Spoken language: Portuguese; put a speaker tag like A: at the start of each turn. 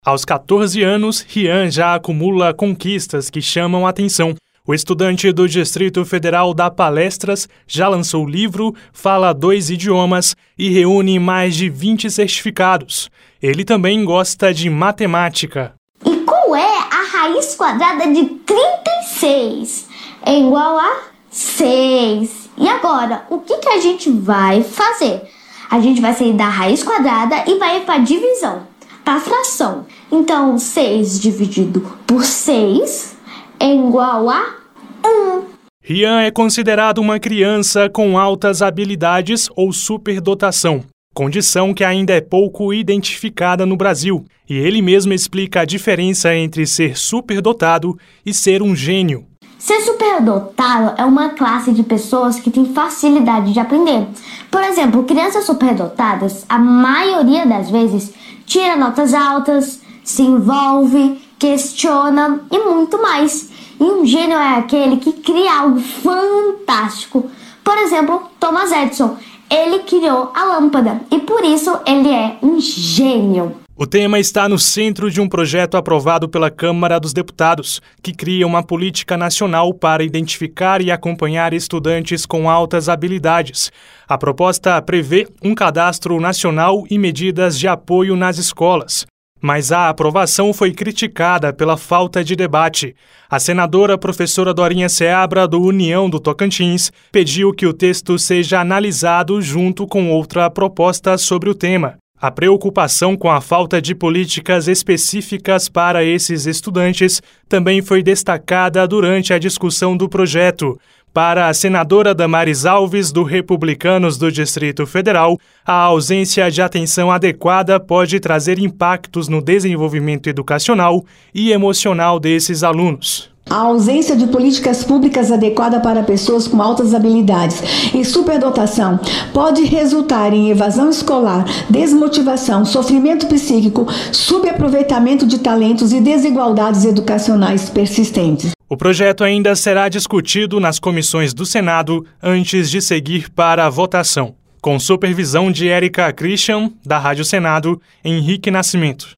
A: Aos 14 anos, Rian já acumula conquistas que chamam a atenção. O estudante do Distrito Federal dá palestras, já lançou livro, fala 2 idiomas e reúne mais de 20 certificados. Ele também gosta de matemática.
B: E qual é a raiz quadrada de 36? É igual a 6. E agora, o que a gente vai fazer? A gente vai sair da raiz quadrada e vai para a divisão, para a fração. Então, 6 dividido por 6 é igual a 1.
A: Rian é considerado uma criança com altas habilidades ou superdotação, condição que ainda é pouco identificada no Brasil. E ele mesmo explica a diferença entre ser superdotado e ser um gênio.
B: Ser superdotado é uma classe de pessoas que tem facilidade de aprender. Por exemplo, crianças superdotadas, a maioria das vezes, tira notas altas, se envolve, questiona e muito mais. E um gênio é aquele que cria algo fantástico. Por exemplo, Thomas Edison. Ele criou a lâmpada e por isso ele é um gênio.
A: O tema está no centro de um projeto aprovado pela Câmara dos Deputados, que cria uma política nacional para identificar e acompanhar estudantes com altas habilidades. A proposta prevê um cadastro nacional e medidas de apoio nas escolas. Mas a aprovação foi criticada pela falta de debate. A senadora professora Dorinha Seabra, do União do Tocantins, pediu que o texto seja analisado junto com outra proposta sobre o tema. A preocupação com a falta de políticas específicas para esses estudantes também foi destacada durante a discussão do projeto. Para a senadora Damares Alves, do Republicanos do Distrito Federal, a ausência de atenção adequada pode trazer impactos no desenvolvimento educacional e emocional desses alunos.
C: A ausência de políticas públicas adequadas para pessoas com altas habilidades e superdotação pode resultar em evasão escolar, desmotivação, sofrimento psíquico, subaproveitamento de talentos e desigualdades educacionais persistentes.
A: O projeto ainda será discutido nas comissões do Senado antes de seguir para a votação. Com supervisão de Érica Christian, da Rádio Senado, Henrique Nascimento.